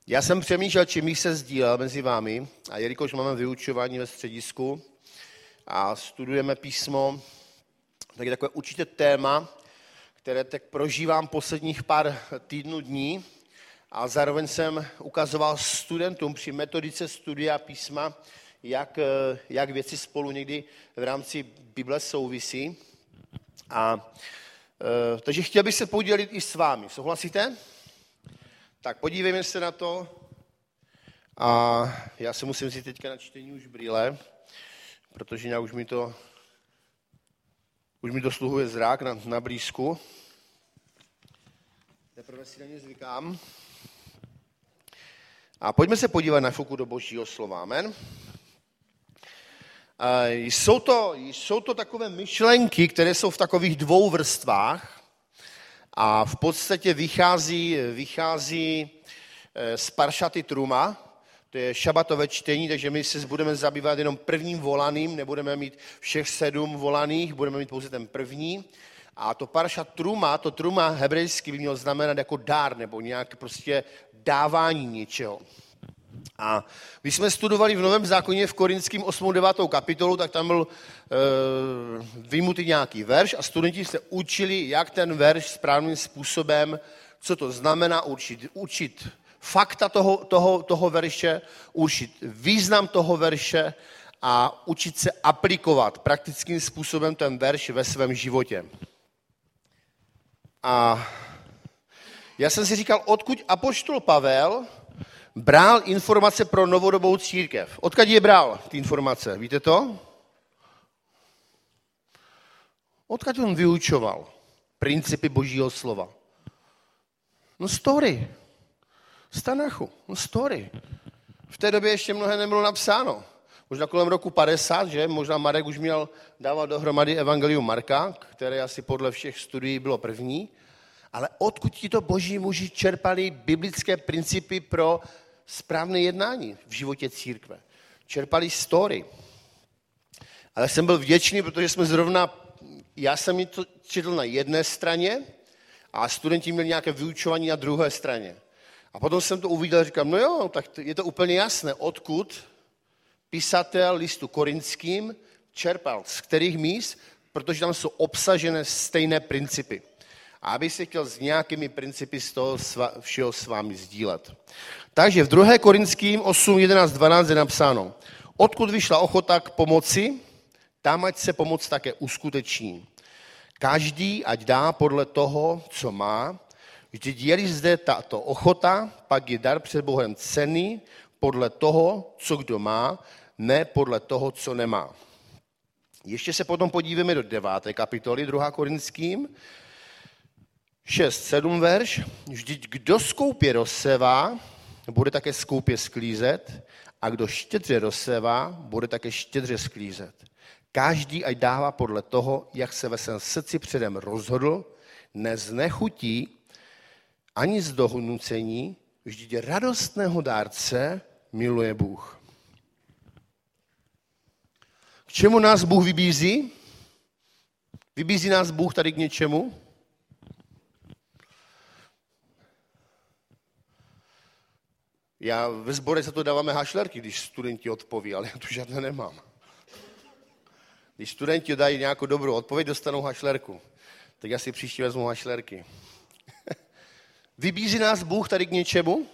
Já jsem přemýšlel, čím bych se sdílel mezi vámi, a jelikož máme vyučování ve středisku a studujeme písmo, tak je takové určité téma, které tak prožívám posledních pár týdnů dní, a zároveň jsem ukazoval studentům při metodice studia písma, jak věci spolu někdy v rámci Bible souvisí. Takže chtěl bych se podělit i s vámi. Souhlasíte? Tak podívejme se na to. A já se musím vzít teďka na čtení už brýle, protože nějak už mi dosluhuje zrak na blízku. Teprve si na ně zvykám. A pojďme se podívat na chvilku do Božího slova. Amen. Jsou to takové myšlenky, které jsou v takových dvou vrstvách a v podstatě vychází z Paršaty Truma, to je šabatové čtení, takže my se budeme zabývat jenom prvním volaným, nebudeme mít všech 7 volaných, budeme mít pouze ten první. A to Paršat Truma, to Truma hebrejsky by mělo znamenat jako dár, nebo nějak prostě dávání něčeho. A když jsme studovali v Novém zákoně v Korinským 8. 9. kapitolu, tak tam byl vyjmutý nějaký verš a studenti se učili, jak ten verš správným způsobem, co to znamená, učit fakta toho verše, učit význam toho verše a učit se aplikovat praktickým způsobem ten verš ve svém životě. A já jsem si říkal, odkud apoštol Pavel bral informace pro novodobou církev. Odkud je bral ty informace? Víte to? Odkud on vyučoval principy Božího slova? No story. Z Tanachu. No story. V té době ještě mnohé nebylo napsáno. Možná kolem roku 50, že? Možná Marek už měl dávat dohromady Evangelium Marka, které asi podle všech studií bylo první. Ale odkud tito boží muži čerpali biblické principy pro správné jednání v životě církve? Čerpali story. Ale jsem byl vděčný, protože já jsem to četl na jedné straně a studenti měli nějaké vyučování na druhé straně. A potom jsem to uviděl a říkám, no jo, tak je to úplně jasné, odkud písatel listu Korinským čerpal, z kterých míst, protože tam jsou obsažené stejné principy. A abych se chtěl s nějakými principy z toho všeho s vámi sdílet. Takže v 2. Korinským 8, 11, 12 je napsáno, odkud vyšla ochota k pomoci, tam ať se pomoc také uskuteční. Každý ať dá podle toho, co má, vždyť je-li zde tato ochota, pak je dar před Bohem cenný podle toho, co kdo má, ne podle toho, co nemá. Ještě se potom podíváme do 9. kapitoly 2. Korinským, 6-7 verš. Vždyť kdo skoupě rozsévá, bude také skoupě sklízet, a kdo štědře rozsévá, bude také štědře sklízet. Každý ať dává podle toho, jak se ve svém srdci předem rozhodl, ne z nechutí, ani z donucení, vždyť radostného dárce miluje Bůh. K čemu nás Bůh vybízí? Vybízí nás Bůh tady k něčemu? Já ve sbore za to dáváme hašlerky, když studenti odpoví, ale já tu žádné nemám. Když studenti dají nějakou dobrou odpověď, dostanou hašlerku. Tak já si příště vezmu hašlerky. Vybízí nás Bůh tady k něčemu?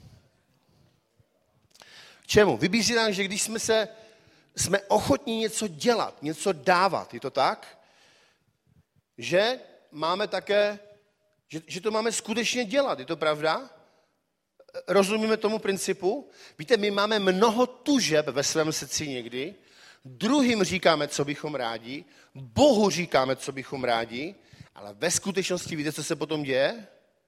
K čemu? Vybízí nás, že když jsme ochotní něco dělat, něco dávat, je to tak? Že máme také, že to máme skutečně dělat, je to pravda? Rozumíme tomu principu? Víte, my máme mnoho tužeb ve svém srdci někdy, druhým říkáme, co bychom rádi, Bohu říkáme, co bychom rádi, ale ve skutečnosti víte, co se potom děje?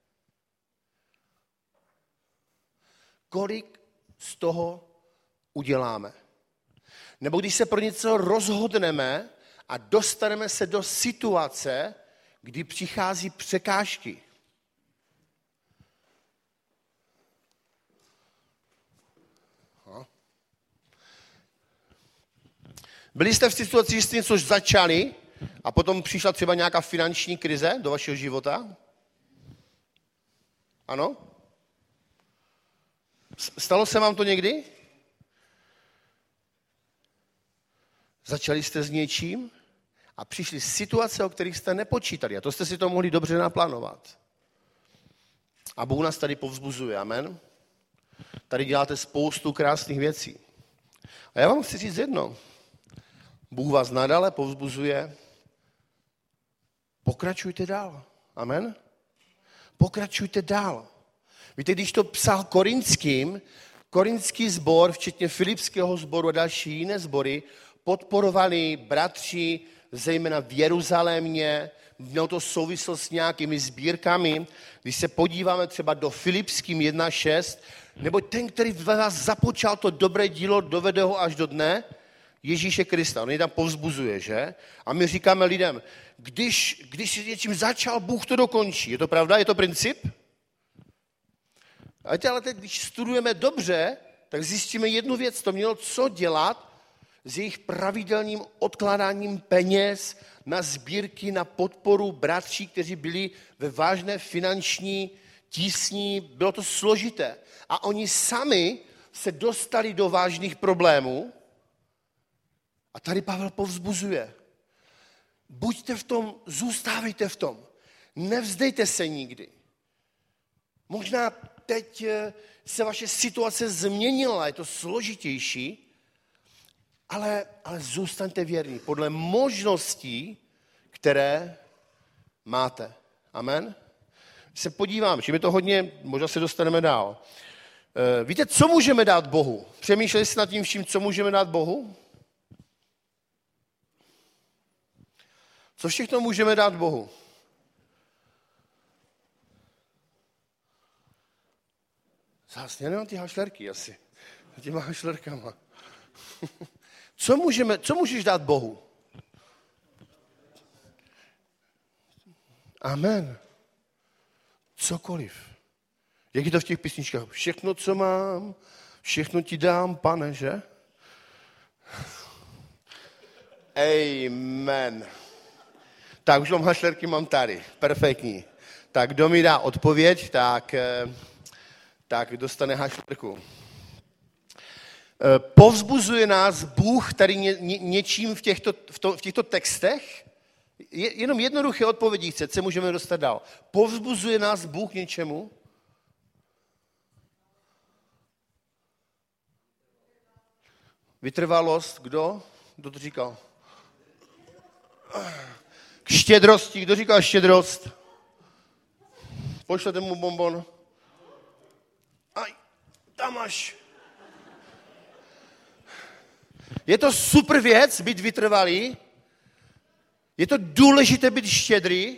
Kolik z toho uděláme? Nebo když se pro něco rozhodneme a dostaneme se do situace, kdy přichází překážky. Byli jste v situaci, že jste něco začali a potom přišla třeba nějaká finanční krize do vašeho života? Ano? Stalo se vám to někdy? Začali jste s něčím a přišly situace, o kterých jste nepočítali. A to jste si to mohli dobře naplánovat. A Bůh nás tady povzbuzuje, amen. Tady děláte spoustu krásných věcí. A já vám chci říct jedno. Bůh vás nadále povzbuzuje. Pokračujte dál. Amen. Pokračujte dál. Víte, když to psal korinský sbor, včetně filipského sboru a další jiné sbory, podporovali bratři, zejména v Jeruzalémě, mělo to souvislost s nějakými sbírkami. Když se podíváme třeba do Filipským 1.6, nebo ten, který v vás započal to dobré dílo, dovede ho až do dne Ježíše Krista. On je tam povzbuzuje, že? A my říkáme lidem, když si něčím začal, Bůh to dokončí. Je to pravda? Je to princip? Ale teď, když studujeme dobře, tak zjistíme jednu věc. To mělo co dělat s jejich pravidelným odkládáním peněz na sbírky, na podporu bratří, kteří byli ve vážné finanční tísni. Bylo to složité. A oni sami se dostali do vážných problémů. A tady Pavel povzbuzuje. Buďte v tom, zůstávejte v tom. Nevzdejte se nikdy. Možná teď se vaše situace změnila, je to složitější, ale zůstaňte věrní podle možností, které máte. Amen? Když se podívám, čím je to hodně, možná se dostaneme dál. Víte, co můžeme dát Bohu? Přemýšleli jste nad tím vším, co můžeme dát Bohu? Co všechno můžeme dát Bohu? Zase, já nemám ty hašlerky asi. Těma hašlerkama. Co můžeš dát Bohu? Amen. Cokoliv. Jak je to v těch písničkách? Všechno, co mám, všechno ti dám, Pane, že? Amen. Tak, už mám hašlerky, mám tady. Perfektní. Tak, kdo mi dá odpověď, tak dostane hašlerku. Povzbuzuje nás Bůh tady něčím v těchto textech? Jenom jednoduché odpovědi chce, co můžeme dostat dál. Povzbuzuje nás Bůh něčemu? Vytrvalost, kdo? Kdo to říkal? K štědrosti, kdo říkal štědrost? Pošlete mu bonbon. Aj, tam máš. Je to super věc být vytrvalý. Je to důležité být štědrý.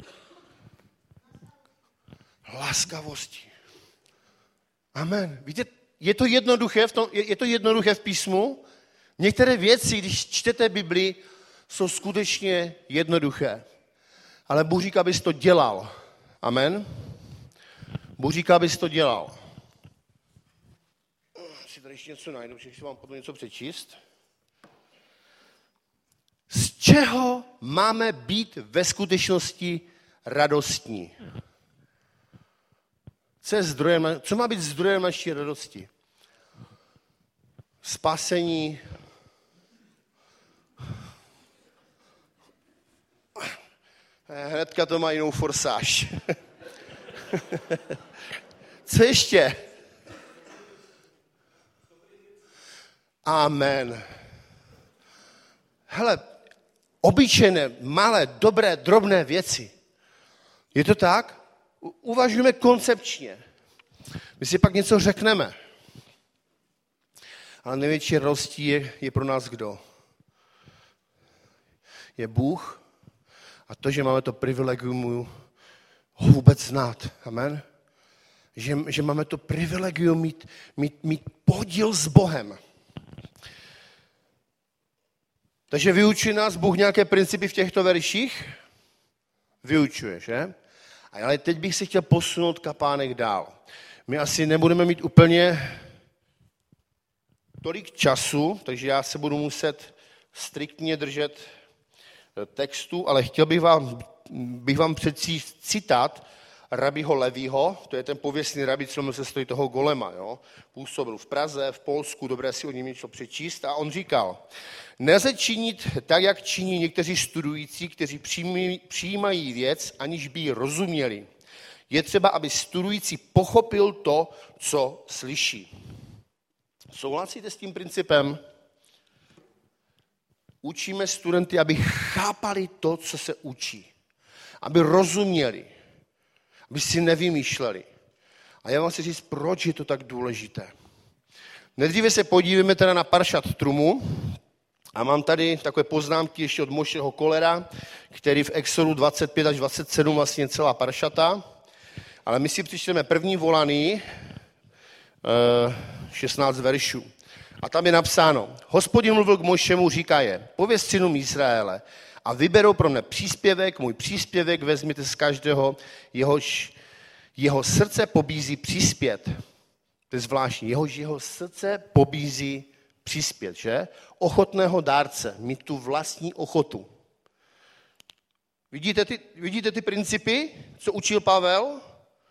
Laskavosti. Amen. Víte, je to jednoduché v písmu. Některé věci, když čtete Bibli, jsou skutečně jednoduché. Ale Bůh říká, abys to dělal. Amen. Bůh říká, abys to dělal. Si tady ještě něco najdu, že si vám potom něco přečíst. Z čeho máme být ve skutečnosti radostní? Co má být zdrojem naší radosti? Spasení. Hnedka to má jinou forsáž. Co ještě? Amen. Hele, obyčejné, malé, dobré, drobné věci. Je to tak? Uvažujeme koncepčně. My si pak něco řekneme. Ale největší radostí je pro nás kdo? Je Bůh a to, že máme to privilegium ho vůbec znát. Amen? Že máme to privilegium mít podíl s Bohem. Takže vyučuje nás Bůh nějaké principy v těchto verších? Vyučuje, že? Ale teď bych si chtěl posunout kapánek dál. My asi nebudeme mít úplně tolik času, takže já se budu muset striktně držet textu, ale chtěl bych vám přečíst citát rabiho Levího, to je ten pověstný rabi, co měl se stojí toho golema. Jo? Působil v Praze, v Polsku, dobré si o něm něco přečíst. A on říkal, nelze činit tak, jak činí někteří studující, kteří přijímají věc, aniž by ji rozuměli. Je třeba, aby studující pochopil to, co slyší. Souhlasíte s tím principem? Učíme studenty, aby chápali to, co se učí. Aby rozuměli. Aby si nevymýšleli. A já vám chci říct, proč je to tak důležité. Nejdříve se podíváme teda na Paršat Trumu. A mám tady takové poznámky ještě od Mošeho Kolera, který v Exodu 25 až 27 vlastně celá Paršata. Ale my si přečteme první volaný, 16 veršů. A tam je napsáno, Hospodin mluvil k Mošemu, říká je, pověz synům Izraele a vyberou pro mne příspěvek, můj příspěvek vezměte z každého, jeho srdce pobízí přispět. To je zvláštní, jeho srdce pobízí přispět, že? Ochotného dárce, mít tu vlastní ochotu. Vidíte ty principy, co učil Pavel?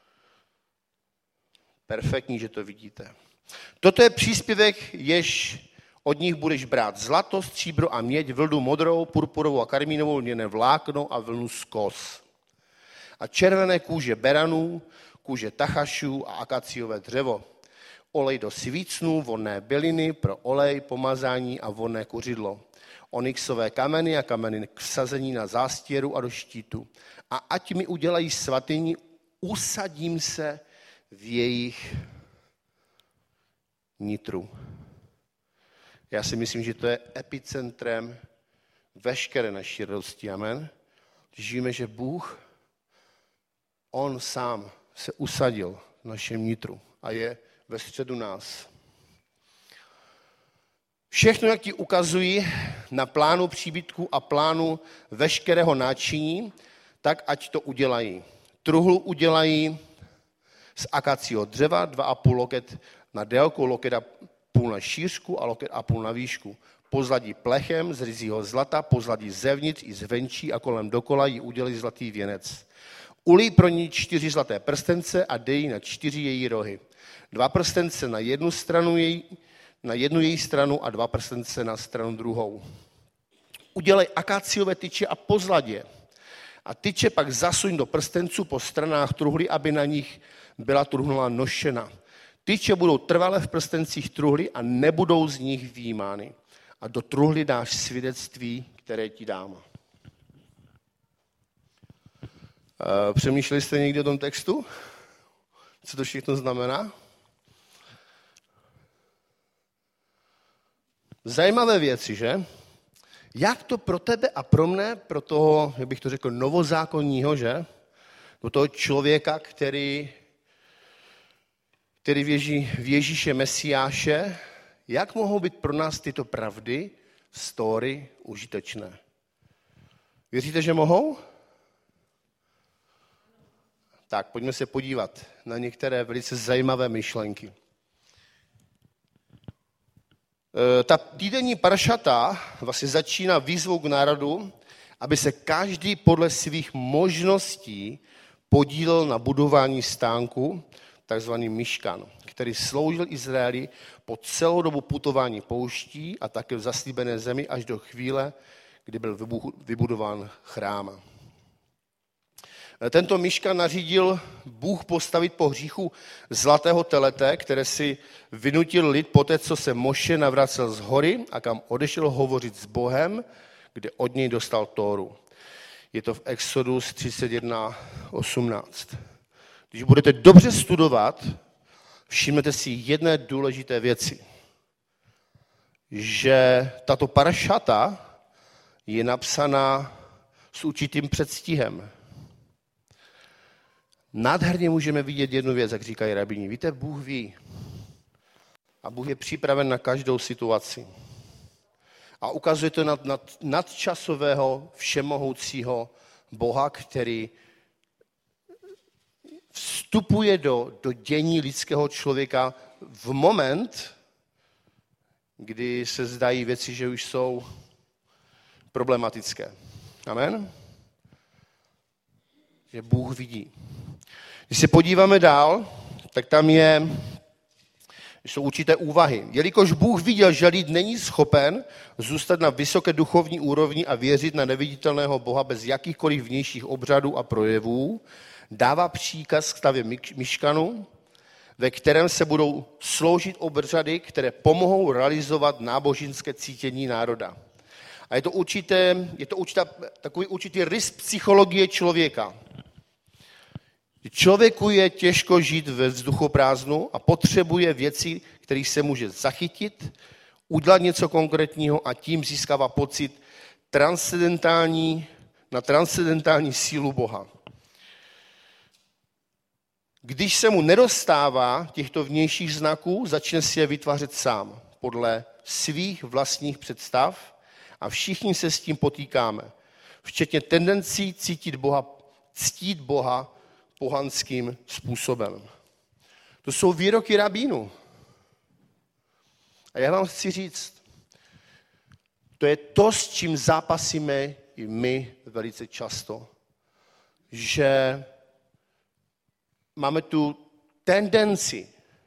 Perfektní, že to vidíte. Toto je příspěvek, jež od nich budeš brát zlato, stříbro a měď, vlnu modrou, purpurovou a karmínovou, lněné vlákno a vlnu z kos. A červené kůže beranů, kůže tachašů a akaciové dřevo. Olej do svícnů, vonné byliny pro olej, pomazání a vonné kuřidlo. Onyxové kameny a kameny k vsazení na zástěru a do štítu. A ať mi udělají svatyni, usadím se v jejich nitru. Já si myslím, že to je epicentrem veškeré naší radosti. Amen. Když víme, že Bůh, on sám se usadil v našem nitru a je ve středu nás. Všechno, jak ti ukazují na plánu příbytku a plánu veškerého náčiní, tak ať to udělají. Truhlu udělají z akacio dřeva, 2,5 loket na délku, loket a půl na šířku a loket a půl na výšku. Pozladí plechem z ryzího zlata, pozladí zevnitř i zvenčí a kolem dokola jí udělí zlatý věnec. Ulij pro ní 4 zlaté prstence a dej na 4 její rohy. 2 prstence na jednu její stranu a 2 prstence na stranu druhou. Udělej akáciové tyče a pozladě. A tyče pak zasuň do prstenců po stranách truhly, aby na nich byla truhla nošena. Tyče budou trvale v prstencích truhly a nebudou z nich vyjímány. A do truhly dáš svědectví, které ti dám. Přemýšleli jste někdy o tom textu? Co to všechno znamená? Zajímavé věci, že? Jak to pro tebe a pro mne, pro toho, jak bych to řekl, novozákonního, že? Pro toho člověka, který věří v Ježíše Mesiáše, jak mohou být pro nás tyto pravdy, story, užitečné? Věříte, že mohou? Tak, pojďme se podívat na některé velice zajímavé myšlenky. Ta týdenní paršata vlastně začíná výzvou k národu, aby se každý podle svých možností podílel na budování stánku, takzvaný Miškan, který sloužil Izraeli po celou dobu putování pouští a také v zaslíbené zemi až do chvíle, kdy byl vybudován chrám. Tento Miškan nařídil Bůh postavit po hříchu zlatého telete, které si vynutil lid poté, co se Moše navracel z hory a kam odešel hovořit s Bohem, kde od něj dostal Tóru. Je to v Exodus 31:18. Když budete dobře studovat, všimnete si jedné důležité věci. Že tato paršata je napsaná s určitým předstihem. Nádherně můžeme vidět jednu věc, jak říkají rabíni. Víte, Bůh ví. A Bůh je připraven na každou situaci. A ukazuje to nadčasového, všemohoucího Boha, který vstupuje do dění lidského člověka v moment, kdy se zdají věci, že už jsou problematické. Amen? Že Bůh vidí. Když se podíváme dál, tak tam jsou určité úvahy. Jelikož Bůh viděl, že lid není schopen zůstat na vysoké duchovní úrovni a věřit na neviditelného Boha bez jakýchkoliv vnějších obřadů a projevů, dává příkaz k stavě miškanu, ve kterém se budou sloužit obřady, které pomohou realizovat náboženské cítění národa. A je to takový určitý rys psychologie člověka. Člověku je těžko žít ve vzduchoprázdnu a potřebuje věci, kterých se může zachytit, udělat něco konkrétního a tím získává pocit na transcendentální sílu Boha. Když se mu nedostává těchto vnějších znaků, začne si je vytvářet sám, podle svých vlastních představ a všichni se s tím potýkáme, včetně tendencí ctít Boha pohanským způsobem. To jsou výroky rabínů. A já vám chci říct, to je to, s čím zápasíme i my velice často, že máme tu tendenci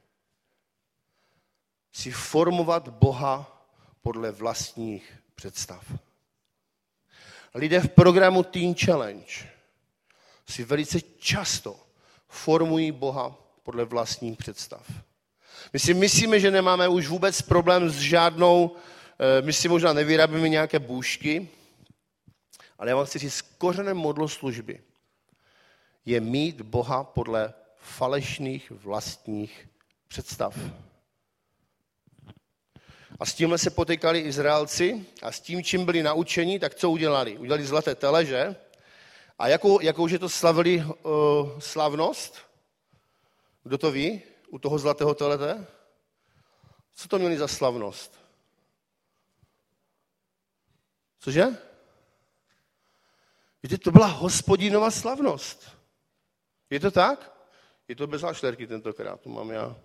si formovat Boha podle vlastních představ. Lidé v programu Teen Challenge si velice často formují Boha podle vlastních představ. My si myslíme, že nemáme už vůbec problém s žádnou, my si možná nevyrábíme nějaké bůžky, ale já vám chci říct, kořenem modloslužby je mít Boha podle falešných vlastních představ. A s tímhle se potýkali Izraelci a s tím, čím byli naučeni, tak co udělali? Udělali zlaté tele, že? A jakouže to slavili slavnost? Kdo to ví? U toho zlatého telete? Co to měli za slavnost? Cože? Víte, to byla Hospodinova slavnost. Je to tak? Je to bez hášlerky tentokrát, tu mám já.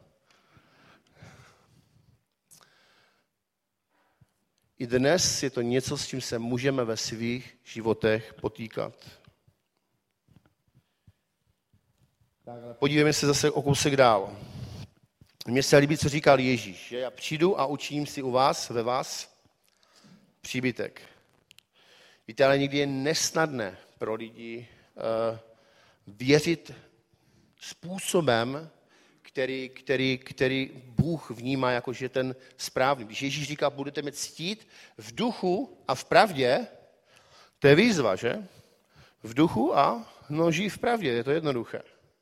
I dnes je to něco, s čím se můžeme ve svých životech potýkat. Podívejme se zase o kousek dál. Mně se líbí, co říkal Ježíš, že já přijdu a učím si ve vás příbytek. Víte, ale někdy je nesnadné pro lidi věřit způsobem, který Bůh vnímá jako, že ten správný. Když Ježíš říká, budete mě ctít v duchu a v pravdě, to je výzva, že? V duchu a žij v pravdě, je to jednoduché.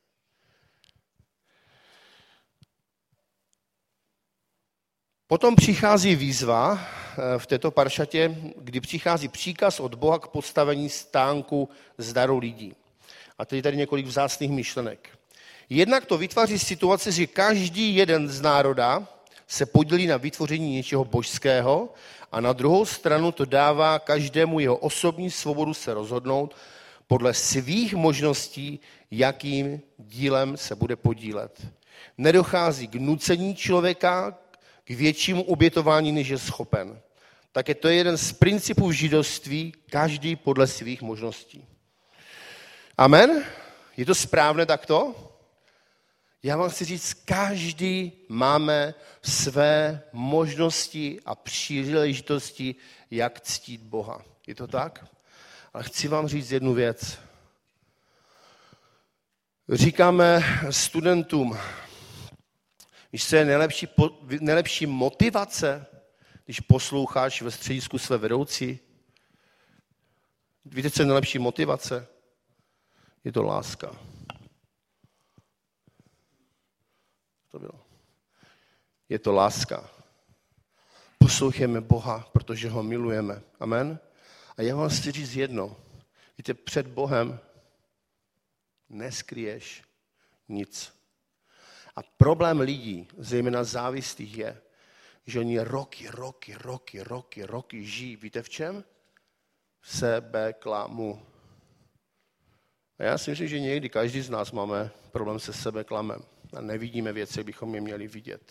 Potom přichází výzva v této paršatě, kdy přichází příkaz od Boha k postavení stánku z daru lidí. A teď tady několik vzácných myšlenek. Jednak to vytváří situaci, že každý jeden z národa se podílí na vytvoření něčeho božského a na druhou stranu to dává každému jeho osobní svobodu se rozhodnout podle svých možností, jakým dílem se bude podílet. Nedochází k nucení člověka k většímu obětování, než je schopen. Tak je to jeden z principů v židovství, každý podle svých možností. Amen? Je to správné takto? Já vám chci říct, každý máme své možnosti a příležitosti, jak ctít Boha. Je to tak? Ale chci vám říct jednu věc. Říkáme studentům, víš, co je nejlepší motivace, když posloucháš ve středisku své vedoucí? Víte, co je nejlepší motivace? Je to láska. To bylo. Je to láska. Poslouchejme Boha, protože ho milujeme. Amen? A já vám chci říct jedno. Víte, před Bohem neskryješ nic. A problém lidí, zejména závislých, je, že oni roky žijí. Víte v čem? V sebeklamu. A já si myslím, že někdy každý z nás máme problém se sebeklamem. A nevidíme věci, jak bychom je měli vidět.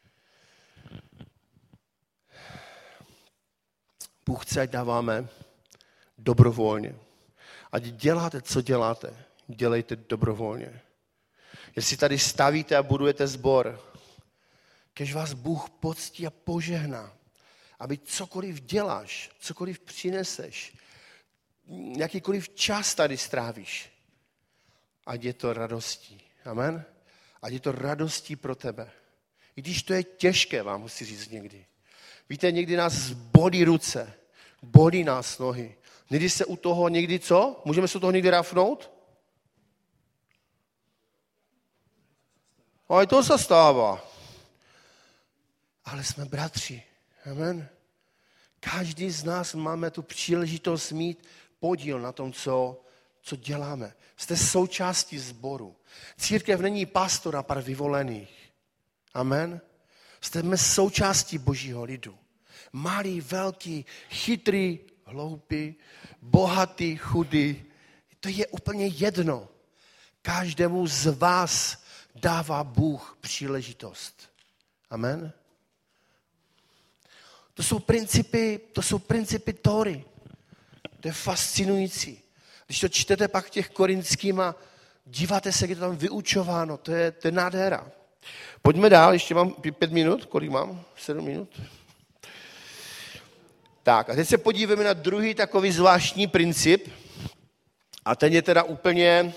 Bůh chce, ať dáváme dobrovolně. Ať děláte, co děláte, dělejte dobrovolně. Jestli tady stavíte a budujete sbor, kež vás Bůh poctí a požehná, aby cokoliv děláš, cokoliv přineseš, jakýkoliv čas tady strávíš, ať je to radostí. Amen? Ať je to radostí pro tebe. I když to je těžké, vám musí říct někdy. Víte, někdy nás bolí ruce, bolí nás nohy. Někdy se u toho, někdy co? Můžeme se u toho někdy rafnout? Ale to se stává. Ale jsme bratři. Amen. Každý z nás máme tu příležitost mít podíl na tom, co děláme. Jste součástí sboru. Církev není pastor a pár vyvolených. Amen. Jste součástí Božího lidu. Malý, velký, chytrý, hloupý, bohatý, chudý. To je úplně jedno. Každému z vás dává Bůh příležitost. Amen. To jsou principy Tóry. To je fascinující. Když to čtete pak těch korinským a díváte se, jak je to tam vyučováno, to je nádhera. Pojďme dál, ještě mám 5 minut, kolik mám? 7 minut? Tak a teď se podívejme na druhý takový zvláštní princip a ten je teda úplně,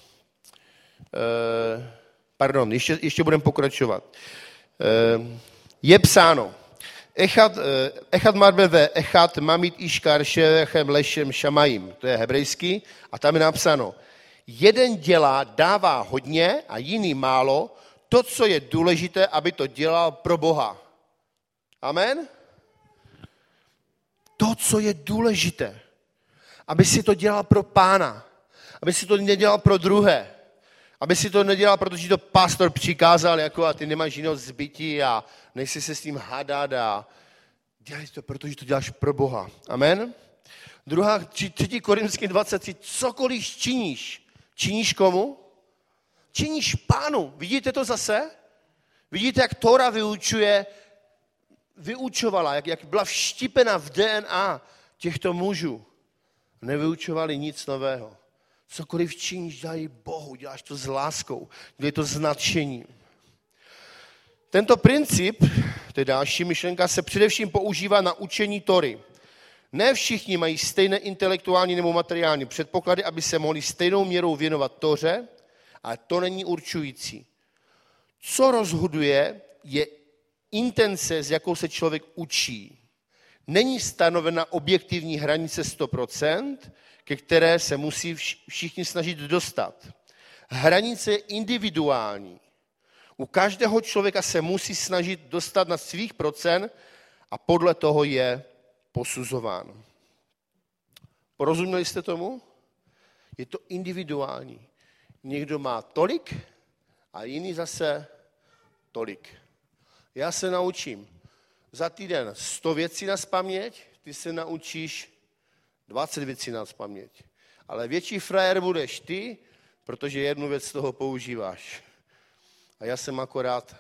ještě budeme pokračovat. Je psáno, Echad marbeve, echad mamit iškar šerechem lešem šamajím. To je hebrejský a tam je napsáno, jeden dělá, dává hodně a jiný málo, to, co je důležité, aby to dělal pro Boha. Amen? To, co je důležité, aby si to dělal pro Pána, aby si to nedělal pro druhé, aby si to nedělal, protože to pastor přikázal, jako a ty nemáš jiného zbytí a nejsi se s ním hádat a dělej to, protože to děláš pro Boha. Amen? 3. Korinským 23, cokoliv činíš komu? Činíš Pánu. Vidíte to zase? Vidíte, jak Tóra vyučovala, jak byla vštípena v DNA těchto mužů. Nevyučovali nic nového. Cokoliv činíš, dělej Bohu, děláš to s láskou, dělej to s nadšením. Tento princip, to je další myšlenka, se především používá na učení Tóry. Ne všichni mají stejné intelektuální nebo materiální předpoklady, aby se mohli stejnou měrou věnovat Tóře, ale to není určující. Co rozhoduje, je intence, s jakou se člověk učí. Není stanovena objektivní hranice 100%, ke které se musí všichni snažit dostat. Hranice je individuální. U každého člověka se musí snažit dostat na svých procent a podle toho je posuzován. Porozuměli jste tomu? Je to individuální. Někdo má tolik a jiný zase tolik. Já se naučím za týden 100 věcí nazpaměť, ty se naučíš 20 věcí nazpaměť. Ale větší frajer budeš ty, protože jednu věc z toho používáš. A já jsem akorát.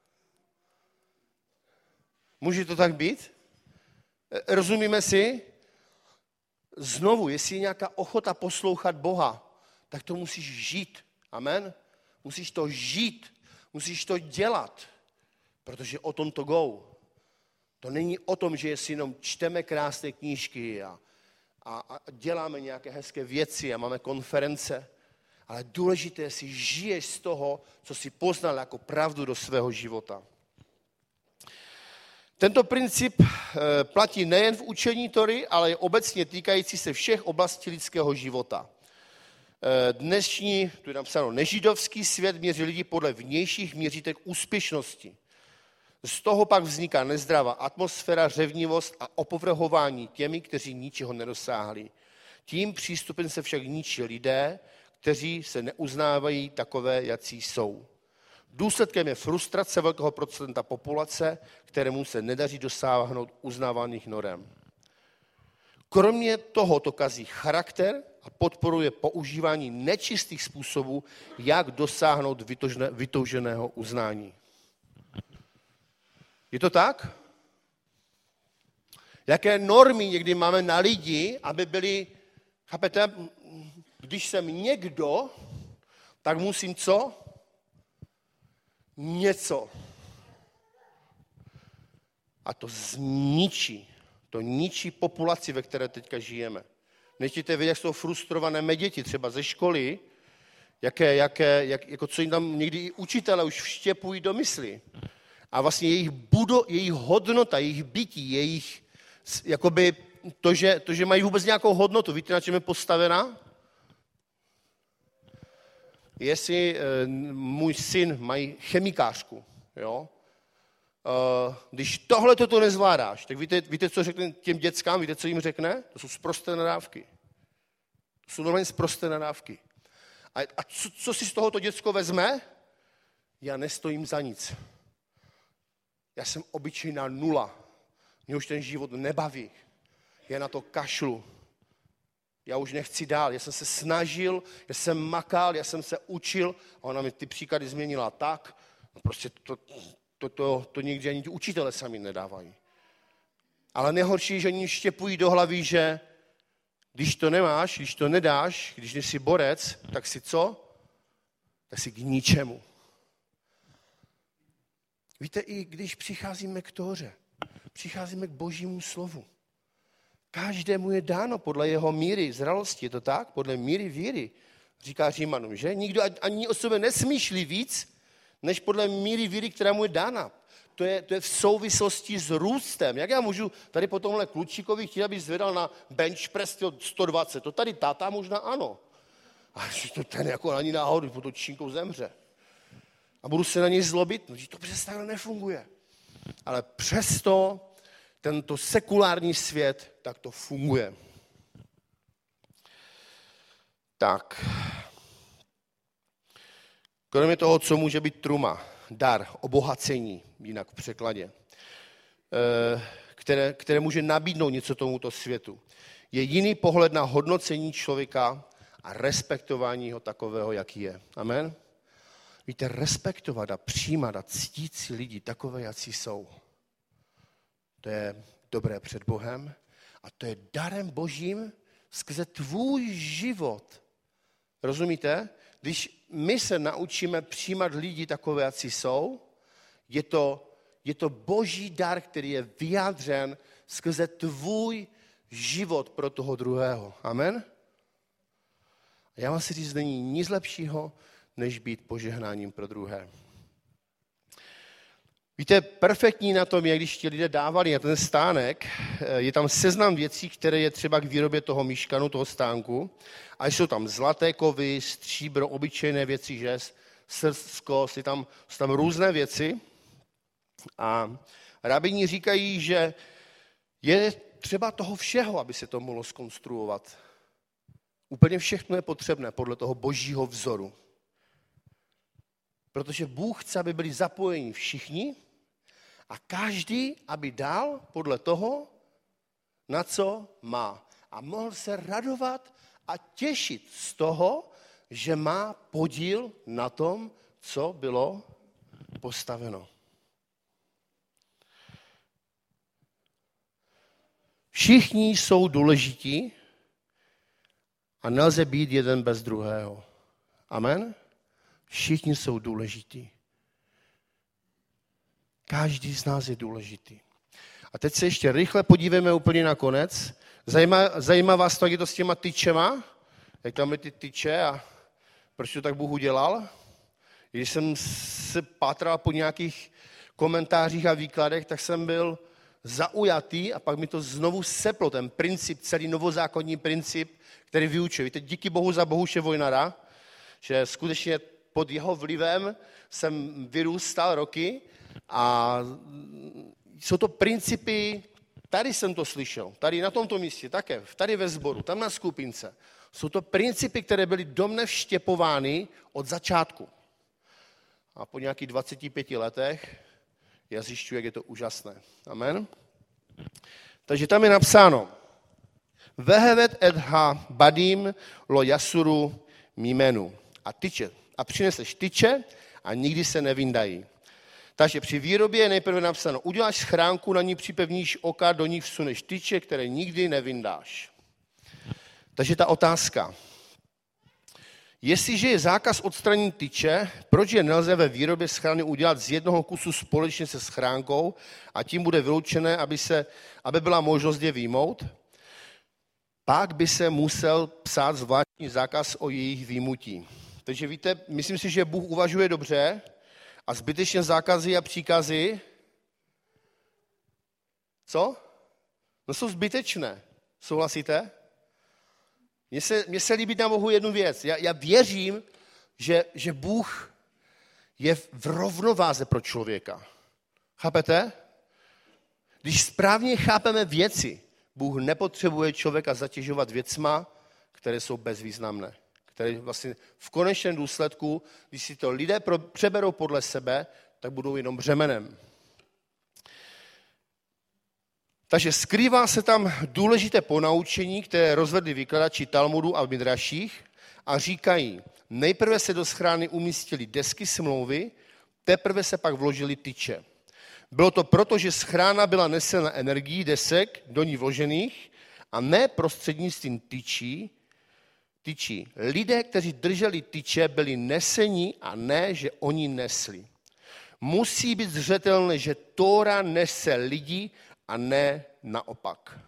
Může to tak být? Rozumíme si? Znovu, jestli je nějaká ochota poslouchat Boha, tak to musíš žít. Amen? Musíš to žít. Musíš to dělat. Protože o tom to go. To není o tom, že jestli jenom čteme krásné knížky a děláme nějaké hezké věci a máme konference, ale důležité je, jestli žiješ z toho, co jsi poznal jako pravdu do svého života. Tento princip platí nejen v učení Tóry, ale je obecně týkající se všech oblastí lidského života. Dnešní, tu je napsáno, nežidovský svět měří lidi podle vnějších měřítek úspěšnosti. Z toho pak vzniká nezdravá atmosféra, řevnivost a opovrhování těmi, kteří ničeho nedosáhli. Tím přístupem se však ničí lidé, kteří se neuznávají takové, jací jsou. Důsledkem je frustrace velkého procenta populace, kterému se nedaří dosáhnout uznávaných norem. Kromě toho to kazí charakter a podporuje používání nečistých způsobů, jak dosáhnout vytouženého uznání. Je to tak? Jaké normy někdy máme na lidi, aby byli, chápete, když jsem někdo, tak musím co? něco. A to zničí. To ničí populaci, ve které teďka žijeme. Nechtějte vidět, jak jsou frustrované mé děti, třeba ze školy, jako co jim tam někdy i učitelé už vštěpují do mysli. A vlastně jejich hodnota, jejich bytí, jejich, jakoby to, že mají vůbec nějakou hodnotu. Víte, na čem je postavená? Jestli můj syn mají chemikářku, jo? Když tohle to nezvládáš, tak víte, co řekne těm dětskám? Víte, co jim řekne? To jsou sprosté nadávky. To jsou normálně sprosté nadávky. A co si z tohoto děcko vezme? Já nestojím za nic. Já jsem obyčejná nula. Mě už ten život nebaví. Já na to kašlu. Já už nechci dál. Já jsem se snažil, já jsem makal, já jsem se učil a ona mi ty příklady změnila tak. No prostě to nikdy ani učitelé sami nedávají. Ale nejhorší, že oni štěpují do hlavy, že když to nemáš, když to nedáš, když nejsi borec, tak si co? Tak si k ničemu. Víte, i když přicházíme k Tóře, přicházíme k Božímu slovu. Každému je dáno podle jeho míry zralosti, je to tak? Podle míry víry, říká Římanům, že? Nikdo ani o sobě nesmýšlí víc, než podle míry víry, která mu je dána. To je v souvislosti s růstem. Jak já můžu tady po tomhle klučíkovi chtít, aby zvedal na bench press 120? To tady táta možná ano. A to ten jako ani náhodou, pod čínkou zemře. A budu se na něj zlobit? No, to přes takhle nefunguje. Ale přesto tento sekulární svět, tak to funguje. Tak. Kromě toho, co může být truma, dar, obohacení, jinak v překladě, které může nabídnout něco tomuto světu, je jiný pohled na hodnocení člověka a respektování ho takového, jaký je. Amen? Víte, respektovat a přijímat a ctít si lidi takové, jací jsou. To je dobré před Bohem a to je darem Božím skrze tvůj život. Rozumíte? Když my se naučíme přijímat lidi takové, jací jsou, je to Boží dar, který je vyjádřen skrze tvůj život pro toho druhého. Amen? A já vám si říct, není nic lepšího, než být požehnáním pro druhé. Víte, perfektní na tom je, když ti lidé dávali na ten stánek, je tam seznam věcí, které je třeba k výrobě toho míškanu, toho stánku. A jsou tam zlaté kovy, stříbro, obyčejné věci, žes, srsko, jsou tam různé věci. A rabini říkají, že je třeba toho všeho, aby se to mohlo zkonstruovat. Úplně všechno je potřebné podle toho božího vzoru. Protože Bůh chce, aby byli zapojeni všichni a každý, aby dal podle toho, na co má. A mohl se radovat a těšit z toho, že má podíl na tom, co bylo postaveno. Všichni jsou důležití a nelze být jeden bez druhého. Amen? Všichni jsou důležití. Každý z nás je důležitý. A teď se ještě rychle podívejme úplně na konec. Zajímá vás to, jak je to s těma tyčema? Jak tam byly ty tyče a proč to tak Bůh udělal? Když jsem se pátral po nějakých komentářích a výkladech, tak jsem byl zaujatý a pak mi to znovu seplo, ten princip, celý novozákonní princip, který vyučuje. Víte, díky Bohu za Bohuše Vojnara, že skutečně pod jeho vlivem jsem vyrůstal roky a jsou to principy, tady jsem to slyšel, tady na tomto místě také, tady ve sboru, tam na skupince. Jsou to principy, které byly do mne vštěpovány od začátku. A po nějakých 25 letech já zjišťuji, jak je to úžasné. Amen. Takže tam je napsáno Vehevet et ha badim lo jasuru mimenu. A přineseš tyče a nikdy se nevyndají. Takže při výrobě je nejprve napsáno, uděláš schránku, na ní připevníš oka, do ní vsuneš tyče, které nikdy nevyndáš. Takže ta otázka. Jestliže je zákaz odstranění tyče, proč je nelze ve výrobě schrany udělat z jednoho kusu společně se schránkou a tím bude vyloučené, aby byla možnost je vyjmout? Pak by se musel psát zvláštní zákaz o jejich vyjmutí. Takže víte, myslím si, že Bůh uvažuje dobře a zbytečně zákazy a příkazy, co? No jsou zbytečné. Souhlasíte? Mně se líbí na Bohu jednu věc. Já věřím, že Bůh je v rovnováze pro člověka. Chápete? Když správně chápeme věci, Bůh nepotřebuje člověka zatěžovat věcma, které jsou bezvýznamné. Které vlastně v konečném důsledku, když si to lidé přeberou podle sebe, tak budou jenom břemenem. Takže skrývá se tam důležité ponaučení, které rozvedli vykladači Talmudu a Midraších a říkají, nejprve se do schrány umístily desky smlouvy, teprve se pak vložily tyče. Bylo to proto, že schrána byla nesena energií desek do ní vložených a ne prostřednictvím tyčí. Lidé, kteří drželi tyče, byli neseni a ne, že oni nesli. Musí být zřetelné, že Tóra nese lidi a ne naopak.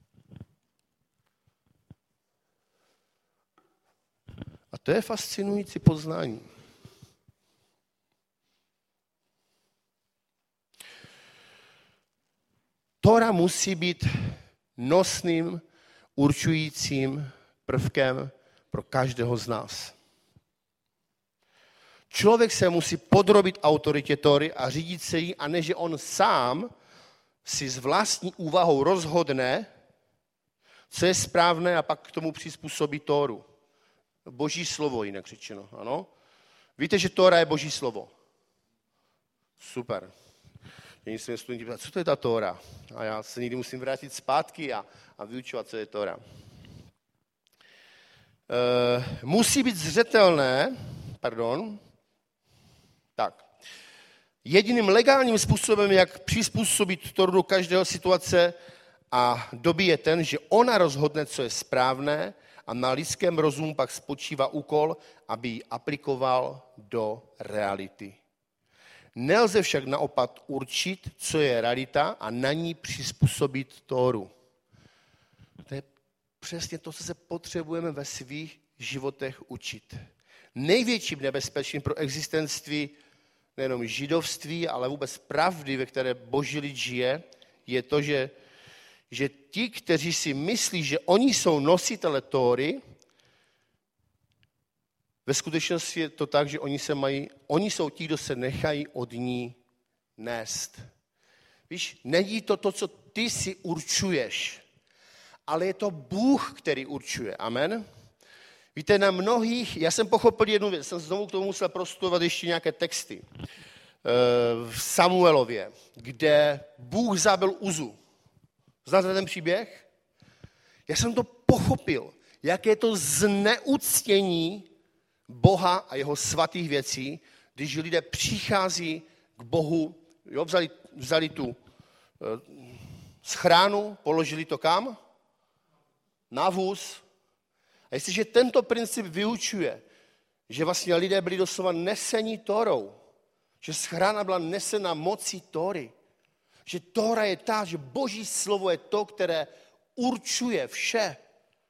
A to je fascinující poznání. Tóra musí být nosným, určujícím prvkem pro každého z nás. Člověk se musí podrobit autoritě Tóry a řídit se jí, a ne, že on sám si s vlastní úvahou rozhodne, co je správné a pak k tomu přizpůsobí Tóru. Boží slovo, jinak řečeno, ano? Víte, že Tóra je Boží slovo? Super. Někdy se mě studenti ptá, co to je ta Tóra? A já se někdy musím vrátit zpátky a vyučovat, co je Tóra. Musí být zřetelné, jediným legálním způsobem, jak přizpůsobit Tóru do každého situace a doby je ten, že ona rozhodne, co je správné a na lidském rozumu pak spočívá úkol, aby ji aplikoval do reality. Nelze však naopak určit, co je realita a na ní přizpůsobit Tóru. To je přesně to, co se potřebujeme ve svých životech učit. Největším nebezpečím pro existenství nejenom židovství, ale vůbec pravdy, ve které boží lid žije, je to, že ti, kteří si myslí, že oni jsou nositele Tóry, ve skutečnosti je to tak, že oni jsou ti, kdo se nechají od ní nést. Víš, není to, co ty si určuješ, ale je to Bůh, který určuje. Amen? Víte, na mnohých, já jsem pochopil jednu věc, jsem znovu k tomu musel prostudovat ještě nějaké texty v Samuelově, kde Bůh zabil Uzu. Znáte ten příběh? Já jsem to pochopil, jak je to zneuctění Boha a jeho svatých věcí, když lidé přichází k Bohu, jo, vzali tu schránu, položili to kam? Na vůz. A jestliže tento princip vyučuje, že vlastně lidé byli doslova neseni Tórou, že schrána byla nesena mocí Tóry, že Tóra je ta, že Boží slovo je to, které určuje vše.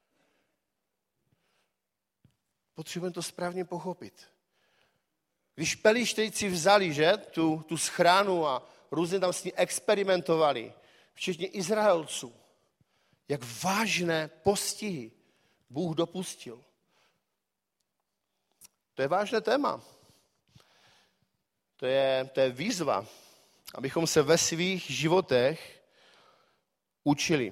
Potřebujeme to správně pochopit. Když Pelištejci vzali, že, tu schránu a různě tam s ní experimentovali, včetně Izraelců, jak vážné postihy Bůh dopustil. To je vážné téma. To je výzva, abychom se ve svých životech učili.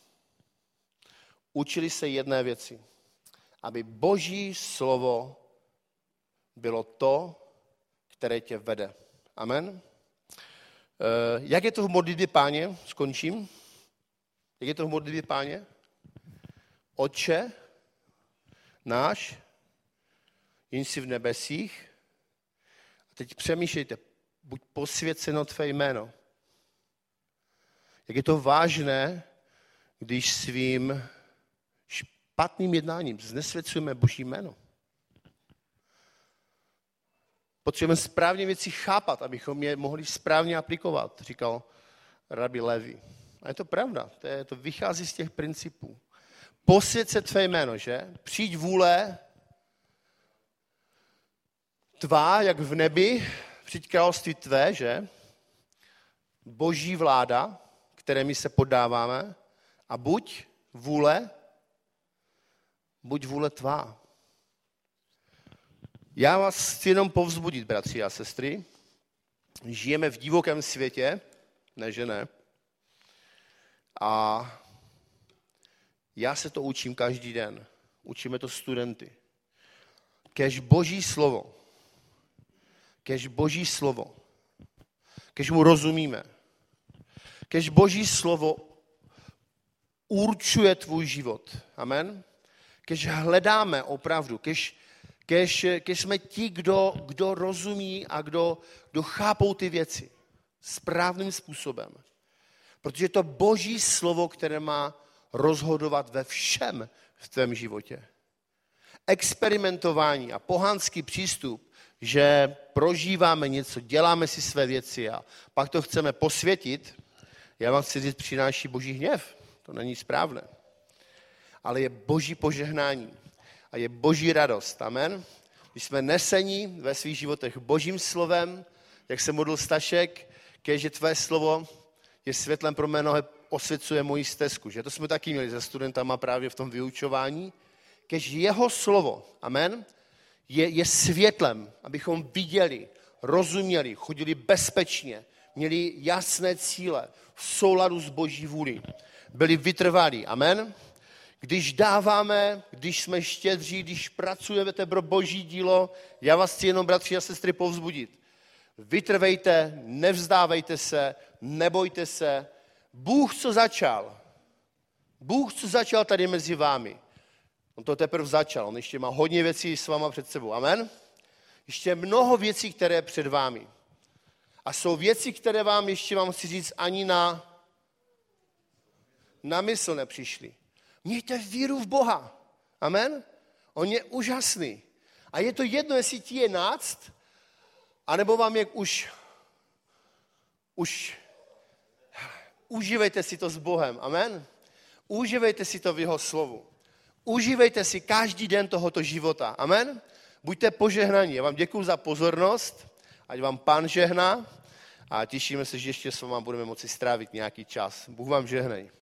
Učili se jedné věci. Aby Boží slovo bylo to, které tě vede. Amen. Jak je to v modlitbě Páně? Skončím. Jak je to v modlitbě Páně? Otče náš, jenž jsi v nebesích. A teď přemýšlejte, buď posvěceno tvé jméno. Jak je to vážné, když svým špatným jednáním znesvěcujeme Boží jméno. Potřebujeme správně věci chápat, abychom je mohli správně aplikovat, říkal Rabbi Levi. A je to pravda, to vychází z těch principů. Posvěť se tvé jméno, že? Přijď vůle tvá, jak v nebi, přijď království tvé, že? Boží vláda, které my se poddáváme, a buď vůle tvá. Já vás chci jenom povzbudit, bratři a sestry. Žijeme v divokém světě, ne že ne. A já se to učím každý den. Učíme to studenty. Kež Boží slovo, kež mu rozumíme, kež Boží slovo určuje tvůj život. Amen. Kež hledáme opravdu, kež jsme ti, kdo rozumí a kdo chápou ty věci správným způsobem. Protože je to Boží slovo, které má rozhodovat ve všem v tvém životě. Experimentování a pohanský přístup, že prožíváme něco, děláme si své věci a pak to chceme posvětit, já vám chci říct, přináší Boží hněv. To není správné. Ale je Boží požehnání a je Boží radost. Amen. Když jsme neseni ve svých životech Božím slovem, jak se modlil Stašek, kež je tvé slovo je světlem pro mé nohy, osvěcuje moji stezku. Že? To jsme taky měli se studentama právě v tom vyučování. Kež jeho slovo, amen, je světlem, abychom viděli, rozuměli, chodili bezpečně, měli jasné cíle v souladu s Boží vůlí. Byli vytrvalí, amen. Když dáváme, když jsme štědří, když pracujeme pro Boží dílo, já vás chci jenom, bratři a sestry, povzbudit. Vytrvejte, nevzdávejte se, nebojte se. Bůh, co začal tady mezi vámi. On to teprve začal, on ještě má hodně věcí s váma před sebou, amen. Ještě mnoho věcí, které je před vámi. A jsou věci, které vám chci říct, ani na mysl nepřišly. Mějte víru v Boha. Amen? On je úžasný. A je to jedno, jestli ti je 11, anebo vám je už užívejte si to s Bohem. Amen? Užívejte si to v jeho slovu. Užívejte si každý den tohoto života. Amen? Buďte požehnaní. Já vám děkuju za pozornost, ať vám Pán žehná a těšíme se, že ještě s váma budeme moci strávit nějaký čas. Bůh vám žehnej.